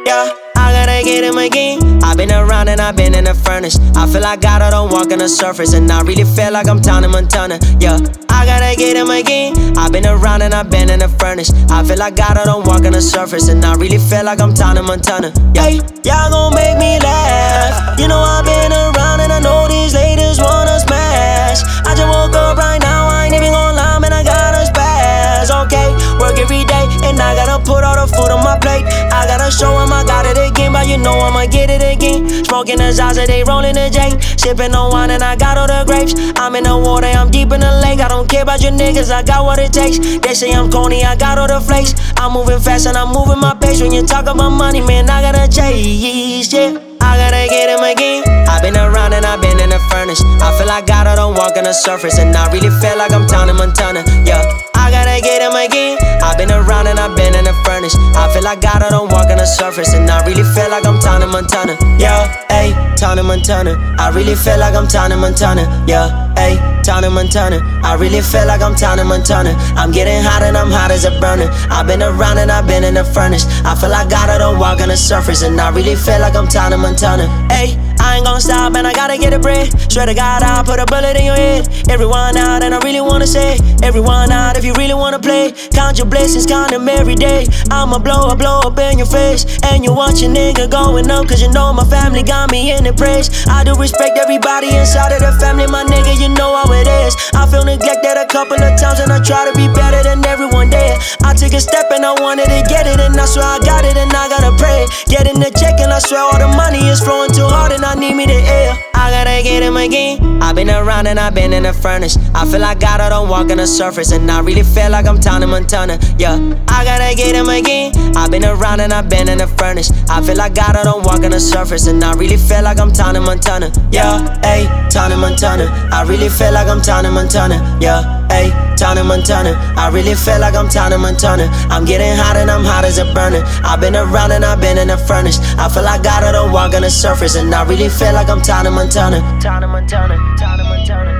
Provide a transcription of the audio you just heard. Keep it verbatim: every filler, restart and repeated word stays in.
yeah. I gotta get him again. I've been around and I've been in the furnace. I feel like God, I don't walk on the surface. And I really feel like I'm Tony Montana, yeah. I gotta get him again. I've been around and I've been in the furnace. I feel like God, I don't walk on the surface. And I really feel like I'm Tony Montana, yeah. Hey, y'all gon' make me laugh. You know I've been around and I know these ladies wanna smash. I just woke up right now, I ain't even gon' lie, man, I gotta spaz. Okay, work every day and I gotta put all the food on my plate. I gotta show 'em I got it again, but you know I'ma get it again. Smoking the Zaza, they rolling the J. Sipping on wine and I got all the grapes. I'm in the water, I'm deep in the lake. I don't care about your niggas, I got what it takes. They say I'm corny, I got all the flakes. I'm moving fast and I'm moving my pace. When you talk about money, man, I gotta chase, yeah. I gotta get him again. I've been around and I've been in the furnace. I feel like God, I don't walk on the surface. And I really feel like I'm Tony Montana, yeah. I gotta get him again. I've been around and I've been in the furnace. I feel like God, I don't walk on the surface. And I really feel like I'm Tony Montana, yeah. Hey, Tony Montana. I really feel like I'm Tony Montana, yeah. Hey, Tony Montana. I really feel like I'm Tony Montana. I'm getting hot and I'm hot as a burner. I've been around and I've been in the furnace. I feel like God, I don't walk on the surface. And I really feel like I'm Tony Montana. Hey, I ain't gon' stop and I gotta get a bread. Swear to God, I'll put a bullet in your head. Everyone out and I really wanna say, everyone out if you really wanna play. Count your blessings, count them every day. I'ma blow, I blow up in your face. And you watch your nigga going up, cause you know my family got me in the praise. I do respect everybody inside of the family, my nigga, you know how it is. I feel neglected a couple of times and I try to be better than everyone there. I took a step and I wanted to get it, and I swear I got it and I gotta pray. Getting the check and I swear all the money is flowing too hard and I need me to air. I gotta get him again. I've been around and I've been in the furnace. I feel like God, I don't walk on the surface. And I really feel like I'm Tony Montana, yeah. I gotta get him again. I've been around and I've been in the furnace. I feel like God, I don't walk on the surface. And I really feel like I'm Tony Montana, yeah. Hey, Tony Montana. I really feel like I'm Tony Montana, yeah. Hey, Tony Montana. I really feel like I'm Tony Montana. I'm getting hot and I'm hot as a burner. I've been around and I've been in the furnace. I feel like God, I don't walk on the surface. And I really feel like I'm Tony Montana. Tony Montana, Tony Montana.